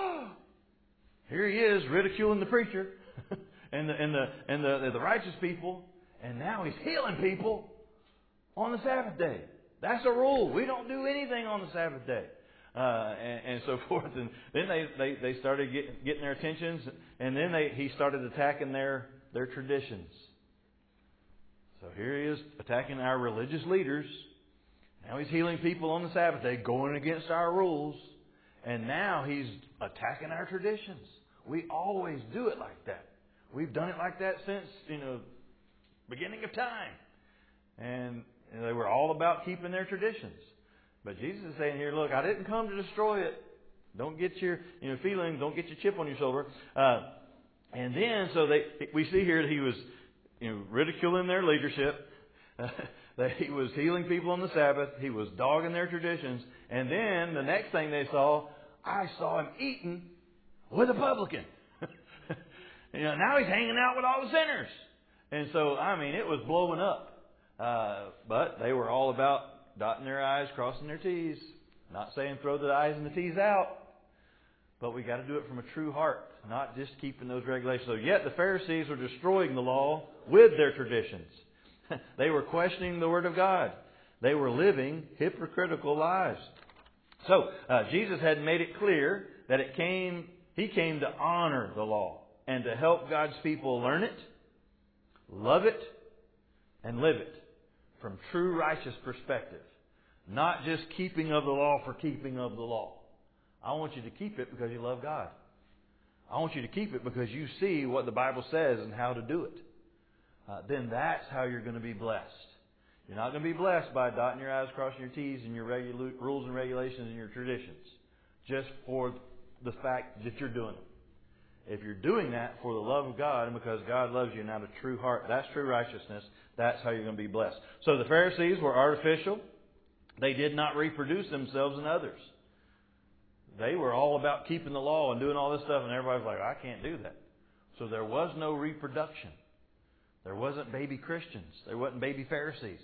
Here he is, ridiculing the preacher and the and the and the, the righteous people, and now he's healing people on the Sabbath day. That's a rule. We don't do anything on the Sabbath day. Uh, and, and so forth. And then they, they, they started get, getting their attentions, and then they, he started attacking their, their traditions. So here he is attacking our religious leaders. Now he's healing people on the Sabbath day, going against our rules. And now he's attacking our traditions. We always do it like that. We've done it like that since, you know, beginning of time. And, and they were all about keeping their traditions. But Jesus is saying here, look, I didn't come to destroy it. Don't get your, you know, feeling, don't get your chip on your shoulder. Uh, and then, so they, we see here that he was, you know, ridiculing their leadership. Uh, that he was healing people on the Sabbath. He was dogging their traditions. And then the next thing they saw, I saw him eating with a publican. You know, now he's hanging out with all the sinners. And so, I mean, it was blowing up. Uh, but they were all about dotting their I's, crossing their T's. Not saying throw the I's and the T's out. But we got to do it from a true heart, not just keeping those regulations. So yet the Pharisees were destroying the law with their traditions. They were questioning the Word of God. They were living hypocritical lives. So uh, Jesus had made it clear that it came. He came to honor the law and to help God's people learn it, love it, and live it from true righteous perspective. Not just keeping of the law for keeping of the law. I want you to keep it because you love God. I want you to keep it because you see what the Bible says and how to do it. Uh, then that's how you're going to be blessed. You're not going to be blessed by dotting your I's, crossing your T's, and your regula- rules and regulations and your traditions. Just for the fact that you're doing it. If you're doing that for the love of God and because God loves you and out of true heart, that's true righteousness. That's how you're going to be blessed. So the Pharisees were artificial. They did not reproduce themselves in others. They were all about keeping the law and doing all this stuff, and everybody's like, I can't do that. So there was no reproduction. There wasn't baby Christians. There wasn't baby Pharisees.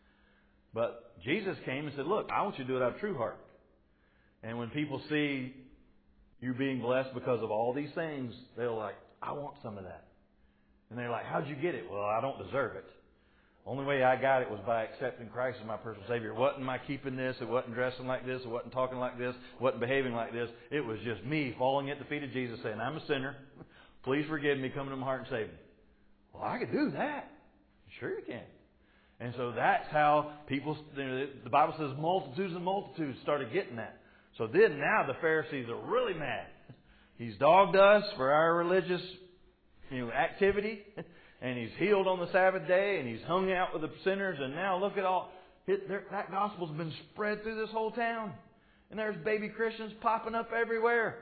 But Jesus came and said, look, I want you to do it out of true heart. And when people see you being blessed because of all these things, they're like, I want some of that. And they're like, how'd you get it? Well, I don't deserve it. Only way I got it was by accepting Christ as my personal Savior. It wasn't my keeping this. It wasn't dressing like this. It wasn't talking like this. It wasn't behaving like this. It was just me falling at the feet of Jesus saying, I'm a sinner. Please forgive me. Come into my heart and save me. Well, I could do that. Sure you can. And so that's how people, the Bible says multitudes and multitudes started getting that. So then now the Pharisees are really mad. He's dogged us for our religious, you know, activity. And he's healed on the Sabbath day. And he's hung out with the sinners. And now look at all, it, there, that gospel's been spread through this whole town. And there's baby Christians popping up everywhere.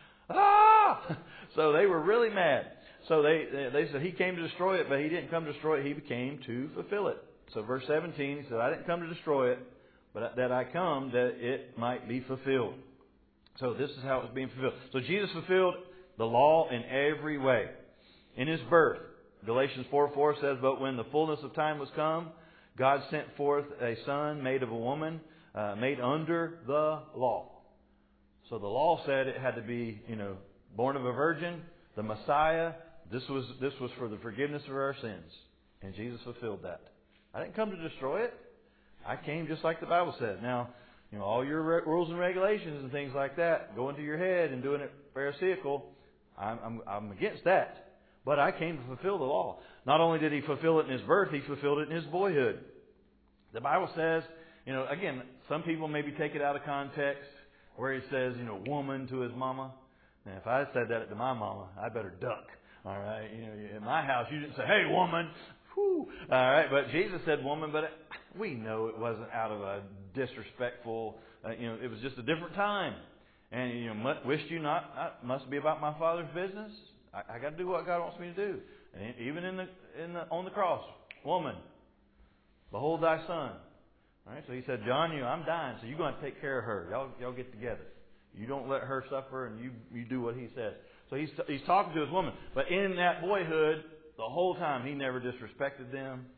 Ah! So they were really mad. So they they said he came to destroy it, but he didn't come to destroy it. He came to fulfill it. So verse seventeen, he said, I didn't come to destroy it, but that I come that it might be fulfilled. So this is how it was being fulfilled. So Jesus fulfilled the law in every way. In His birth, Galatians four four says, but when the fullness of time was come, God sent forth a Son made of a woman, uh, made under the law. So the law said it had to be, you know, born of a virgin, the Messiah. This was this was for the forgiveness of our sins. And Jesus fulfilled that. I didn't come to destroy it. I came just like the Bible said. Now, you know, all your re- rules and regulations and things like that, going to your head and doing it pharisaical, I'm, I'm, I'm against that. But I came to fulfill the law. Not only did He fulfill it in His birth, He fulfilled it in His boyhood. The Bible says, you know, again, some people maybe take it out of context where it says, you know, woman to his mama. Now, if I had said that to my mama, I better duck. All right, you know, in my house, you didn't say, "Hey, woman." Whew. All right, but Jesus said, "Woman," but it, we know it wasn't out of a disrespectful. Uh, you know, it was just a different time. And you know, wished you not, not must be about my Father's business. I, I got to do what God wants me to do. And even in the in the on the cross, woman, behold thy son. All right, so He said, "John, you, I'm dying, so you're going to take care of her. Y'all, y'all get together. You don't let her suffer, and you you do what He says." So he's he's talking to His woman, but in that boyhood, the whole time He never disrespected them.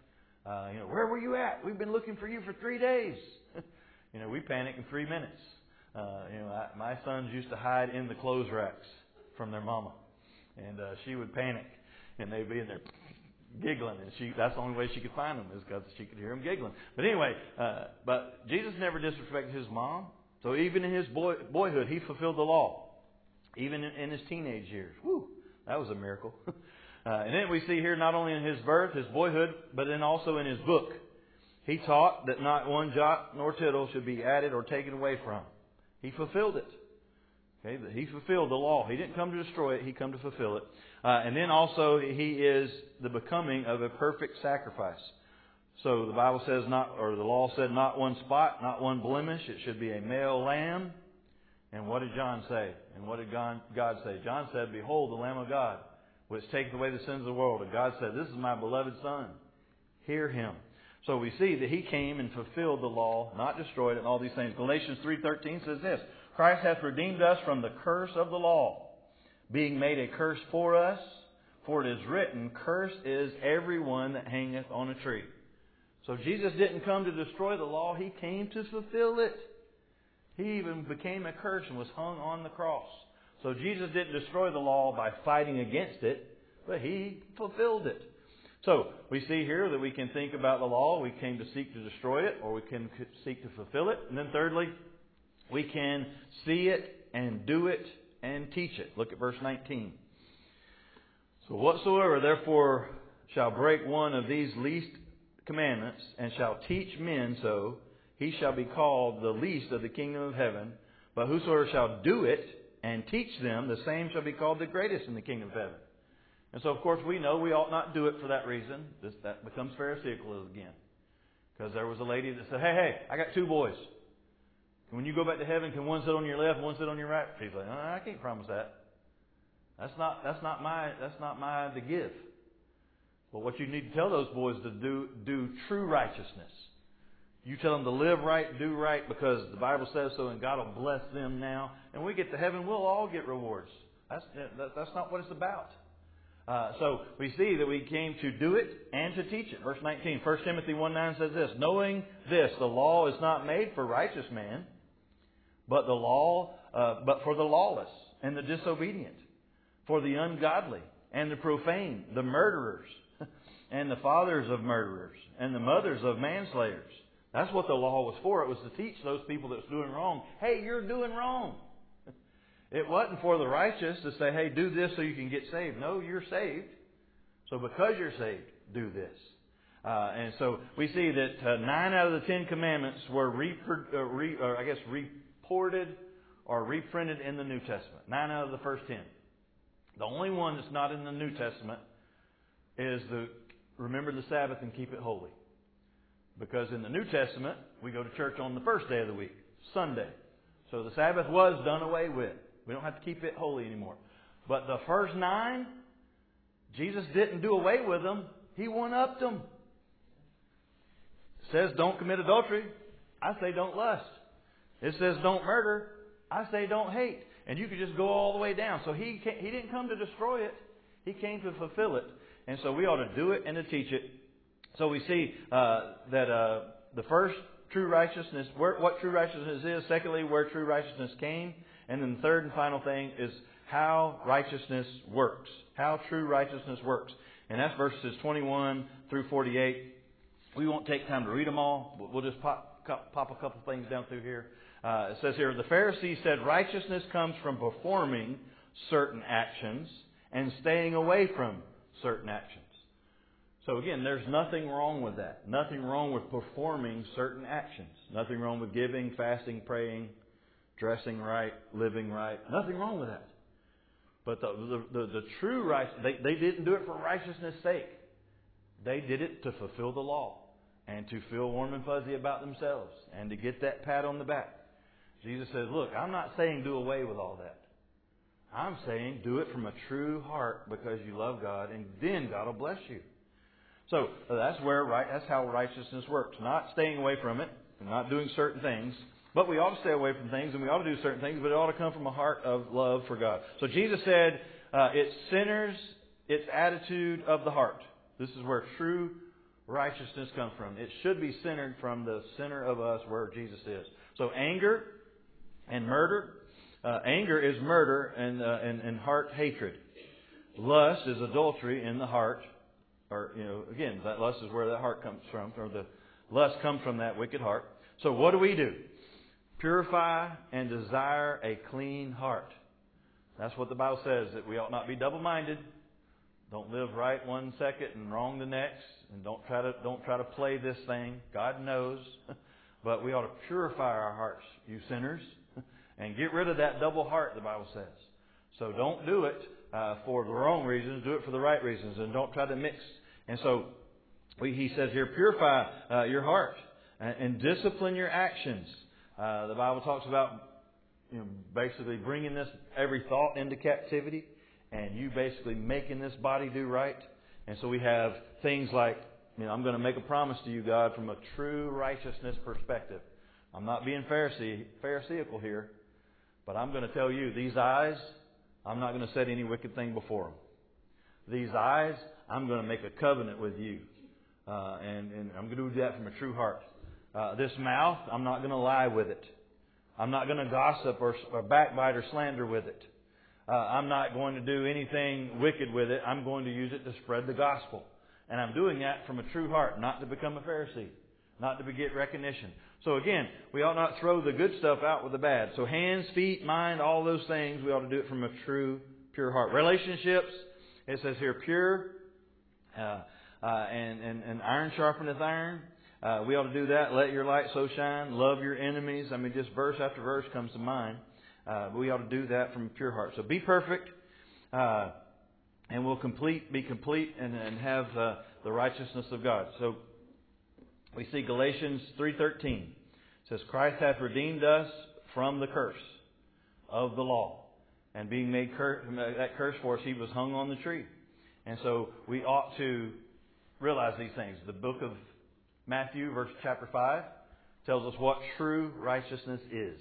Uh, you know, where were you at? We've been looking for you for three days. You know, we panic in three minutes. Uh, you know, I, my sons used to hide in the clothes racks from their mama, and uh, she would panic, and they'd be in there giggling, and she that's the only way she could find them is because she could hear them giggling. But anyway, uh, but Jesus never disrespected his mom. So even in his boy, boyhood, he fulfilled the law. Even in, in his teenage years. Whew, that was a miracle. uh, and then we see here not only in his birth, his boyhood, but then also in his book. He taught that not one jot nor tittle should be added or taken away from. He fulfilled it. Okay, he fulfilled the law. He didn't come to destroy it. He came to fulfill it. Uh, and then also he is the becoming of a perfect sacrifice. So the Bible says not, or the law said not one spot, not one blemish. It should be a male lamb. And what did John say? And what did God say? John said, "Behold, the Lamb of God, which taketh away the sins of the world." And God said, "This is my beloved Son. Hear him." So we see that he came and fulfilled the law, not destroyed it, and all these things. Galatians three thirteen says this: "Christ hath redeemed us from the curse of the law, being made a curse for us. For it is written, Cursed is every one that hangeth on a tree." So Jesus didn't come to destroy the law. He came to fulfill it. He even became a curse and was hung on the cross. So Jesus didn't destroy the law by fighting against it, but He fulfilled it. So we see here that we can think about the law. We came to seek to destroy it, or we can seek to fulfill it. And then thirdly, we can see it and do it and teach it. Look at verse nineteen. "So whatsoever therefore shall break one of these least commandments, and shall teach men so, he shall be called the least of the kingdom of heaven. But whosoever shall do it and teach them, the same shall be called the greatest in the kingdom of heaven." And so, of course, we know we ought not do it for that reason. This, that becomes Pharisaical again. Because there was a lady that said, hey, hey, I got two boys. When you go back to heaven, can one sit on your left, one sit on your right? She's like, oh, I can't promise that. That's not that's not my that's not my to give. Well, what you need to tell those boys to do do true righteousness. You tell them to live right, do right, because the Bible says so, and God will bless them now. And when we get to heaven, we'll all get rewards. That's that's not what it's about. Uh, so we see that we came to do it and to teach it. Verse nineteen, First Timothy one nine says this: "Knowing this, the law is not made for righteous man, but the law, uh, but for the lawless and the disobedient, for the ungodly and the profane, the murderers, and the fathers of murderers, and the mothers of manslayers." That's what the law was for. It was to teach those people that's doing wrong, hey, you're doing wrong. It wasn't for the righteous to say, hey, do this so you can get saved. No, you're saved. So because you're saved, do this. Uh, and so we see that uh, nine out of the Ten Commandments were, repro- uh, re- or I guess, reported or reprinted in the New Testament. Nine out of the first ten. The only one that's not in the New Testament is the remember the Sabbath and keep it holy. Because in the New Testament, we go to church on the first day of the week, Sunday. So the Sabbath was done away with. We don't have to keep it holy anymore. But the first nine, Jesus didn't do away with them. He one-upped them. It says don't commit adultery. I say don't lust. It says don't murder. I say don't hate. And you could just go all the way down. So he came, he didn't come to destroy it. He came to fulfill it. And so we ought to do it and to teach it. So we see uh, that uh, the first true righteousness, where, what true righteousness is. Secondly, where true righteousness came. And then the third and final thing is how righteousness works. How true righteousness works. And that's verses twenty-one through forty-eight. We won't take time to read them all, but we'll just pop, pop a couple things down through here. Uh, it says here, "The Pharisees said righteousness comes from performing certain actions and staying away from certain actions." So again, there's nothing wrong with that. Nothing wrong with performing certain actions. Nothing wrong with giving, fasting, praying, dressing right, living right. Nothing wrong with that. But the the, the, the true right, they, they didn't do it for righteousness' sake. They did it to fulfill the law and to feel warm and fuzzy about themselves and to get that pat on the back. Jesus says, look, I'm not saying do away with all that. I'm saying do it from a true heart because you love God, and then God will bless you. So that's where right. That's how righteousness works. Not staying away from it, and not doing certain things. But we ought to stay away from things, and we ought to do certain things, but it ought to come from a heart of love for God. So Jesus said, uh, it's sinners, it's attitude of the heart. This is where true righteousness come from? It should be centered from the center of us where Jesus is. So anger and murder. Uh, anger is murder and, uh, and, and heart hatred. Lust is adultery in the heart. Or, you know, again, that lust is where that heart comes from. Or the lust comes from that wicked heart. So what do we do? Purify and desire a clean heart. That's what the Bible says, that we ought not be double-minded. Don't live right one second and wrong the next. And don't try to don't try to play this thing. God knows. But we ought to purify our hearts, you sinners, and get rid of that double heart, the Bible says. So don't do it uh, for the wrong reasons. Do it for the right reasons. And don't try to mix. And so we, he says here, purify uh, your heart and, and discipline your actions. Uh, the Bible talks about, you know, basically bringing this every thought into captivity, and you basically making this body do right. And so we have things like, you know, I'm going to make a promise to you, God, from a true righteousness perspective. I'm not being Pharisee, Pharisaical here, but I'm going to tell you, these eyes, I'm not going to set any wicked thing before them. These eyes, I'm going to make a covenant with you, uh, and, and I'm going to do that from a true heart. Uh, this mouth, I'm not going to lie with it. I'm not going to gossip or, or backbite or slander with it. Uh, I'm not going to do anything wicked with it. I'm going to use it to spread the gospel. And I'm doing that from a true heart, not to become a Pharisee, not to get recognition. So again, we ought not throw the good stuff out with the bad. So hands, feet, mind, all those things, we ought to do it from a true, pure heart. Relationships, it says here, pure, uh, uh, and, and, and iron sharpeneth iron. Uh, we ought to do that. Let your light so shine. Love your enemies. I mean, just verse after verse comes to mind. Uh, we ought to do that from a pure heart. So be perfect, uh, and we'll complete, be complete, and, and have uh, the righteousness of God. So we see Galatians three thirteen. It says, Christ hath redeemed us from the curse of the law. And being made cur- that curse for us, He was hung on the tree. And so we ought to realize these things. The book of Matthew, verse chapter five, tells us what true righteousness is.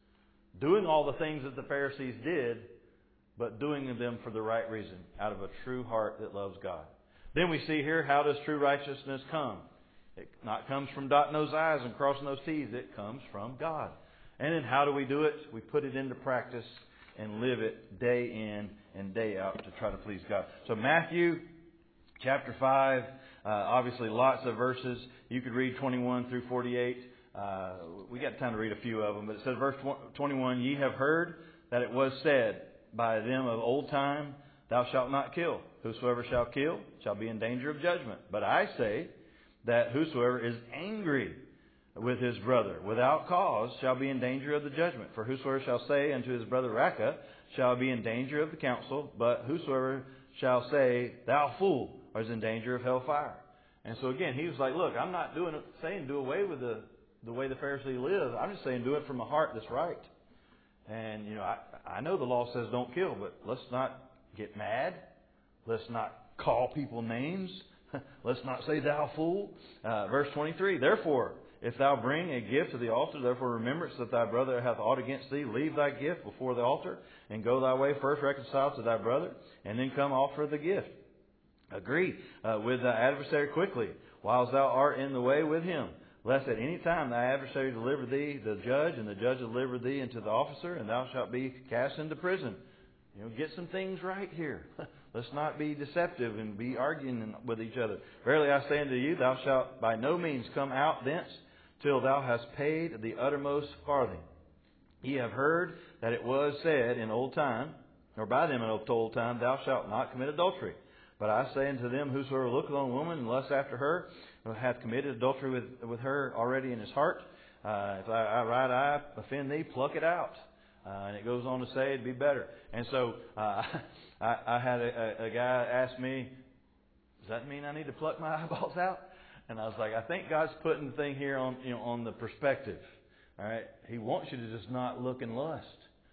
Doing all the things that the Pharisees did, but doing them for the right reason, out of a true heart that loves God. Then we see here, how does true righteousness come? It not comes from dotting those I's and crossing those T's. It comes from God. And then how do we do it? We put it into practice and live it day in and day out to try to please God. So Matthew chapter five, uh, obviously lots of verses. You could read twenty-one through forty-eight. Uh, we got time to read a few of them, but it says, verse twenty-one, Ye have heard that it was said by them of old time, Thou shalt not kill. Whosoever shall kill shall be in danger of judgment. But I say that whosoever is angry with his brother without cause shall be in danger of the judgment. For whosoever shall say unto his brother Raca shall be in danger of the council. But whosoever shall say, Thou fool, is in danger of hellfire. And so again, he was like, look, I'm not doing it, saying do away with the the way the Pharisee lives. I'm just saying do it from a heart that's right. And, you know, I, I know the law says don't kill, but let's not get mad. Let's not call people names. Let's not say thou fool. Uh, verse twenty-three, Therefore, if thou bring a gift to the altar, therefore remembrance that thy brother hath aught against thee, leave thy gift before the altar, and go thy way, first reconcile to thy brother, and then come offer the gift. Agree uh, with thy adversary quickly, whilst thou art in the way with him. Lest at any time thy adversary deliver thee the judge, and the judge deliver thee into the officer, and thou shalt be cast into prison. You know, get some things right here. Let's not be deceptive and be arguing with each other. Verily I say unto you, thou shalt by no means come out thence till thou hast paid the uttermost farthing. Ye have heard that it was said in old time, or by them in old time, Thou shalt not commit adultery. But I say unto them, whosoever looketh on a woman and lusts after her, hath committed adultery with, with her already in his heart. Uh, if thy right eye offend thee, pluck it out. Uh, and it goes on to say it'd be better. And so uh, I, I had a, a guy ask me, does that mean I need to pluck my eyeballs out? And I was like, I think God's putting the thing here on, you know, on the perspective. All right, He wants you to just not look and lust.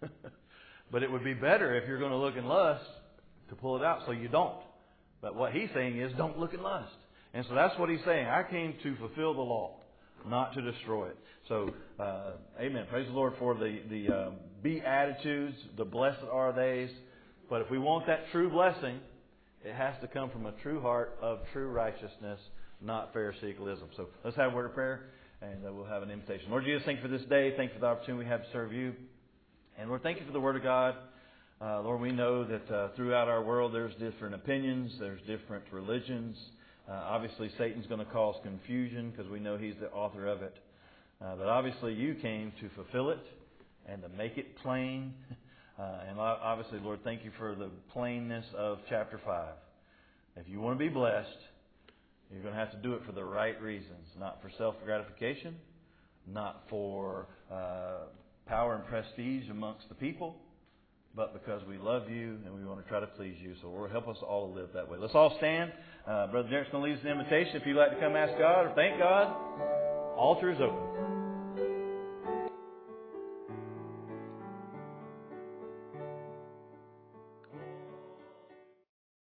But it would be better if you're going to look and lust to pull it out so you don't. But what He's saying is don't look and lust. And so that's what He's saying. I came to fulfill the law, not to destroy it. So, uh, amen. Praise the Lord for the, the uh, Beatitudes, the blessed are theys. But if we want that true blessing, it has to come from a true heart of true righteousness, not Pharisaicalism. So let's have a word of prayer, and uh, we'll have an invitation. Lord Jesus, thank you for this day. Thank you for the opportunity we have to serve you. And Lord, thank you for the Word of God. Uh, Lord, we know that uh, throughout our world there's different opinions, there's different religions. Uh, obviously, Satan's going to cause confusion because we know he's the author of it. Uh, but obviously, you came to fulfill it and to make it plain. Uh, and obviously, Lord, thank you for the plainness of chapter five. If you want to be blessed, you're going to have to do it for the right reasons, not for self-gratification, not for uh, power and prestige amongst the people, but because we love you and we want to try to please you. So Lord, help us all to live that way. Let's all stand. Uh, Brother Derek's going to lead us an invitation. If you'd like to come ask God or thank God, altar is open.